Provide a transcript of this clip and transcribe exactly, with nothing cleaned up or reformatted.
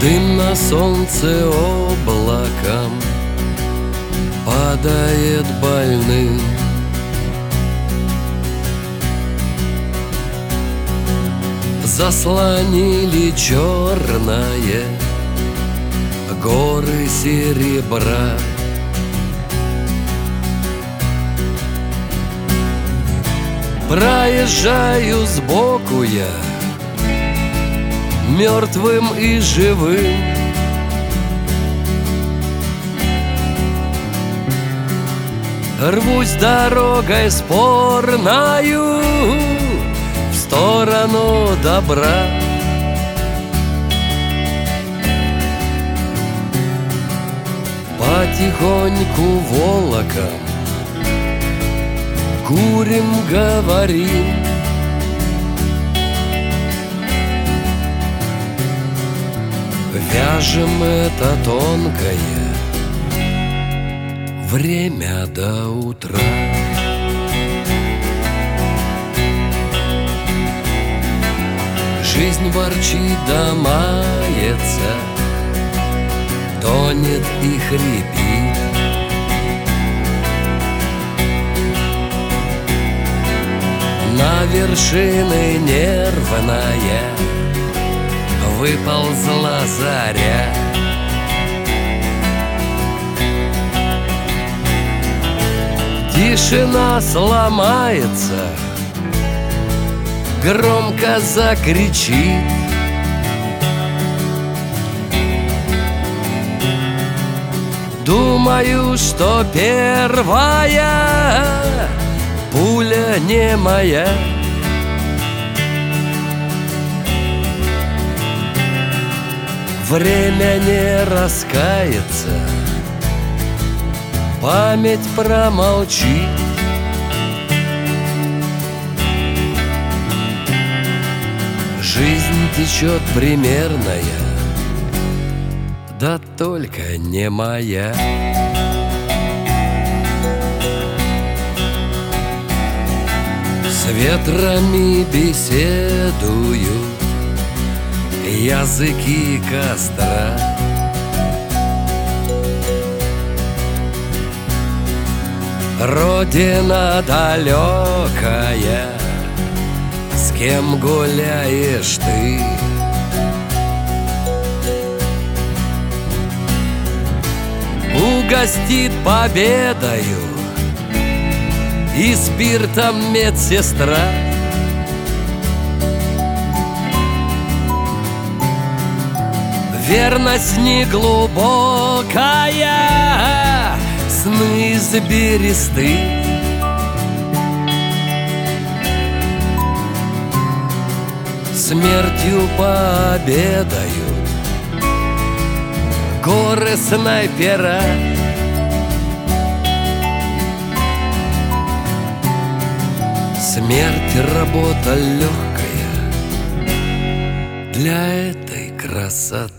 Дым на солнце облаком падает больным. Заслонили черное горы серебра. Проезжаю сбоку я, мертвым и живым. Рвусь дорогой спорною в сторону добра. Потихоньку волоком курим, говорим. Вяжем это тонкое время до утра. Жизнь ворчит да мается, тонет и хрипит. На вершины нервная выползла заря. Тишина сломается, громко закричит. Думаю, что первая пуля не моя. Время не раскается, память промолчит. Жизнь течет примерная, да только не моя. С ветрами беседуют языки костра. Родина далекая, с кем гуляешь ты? Угостит победою и спиртом медсестра. Верность неглубокая, сны заберисты. Смертью пообедают горы снайпера. Смерть — работа легкая для этой красоты.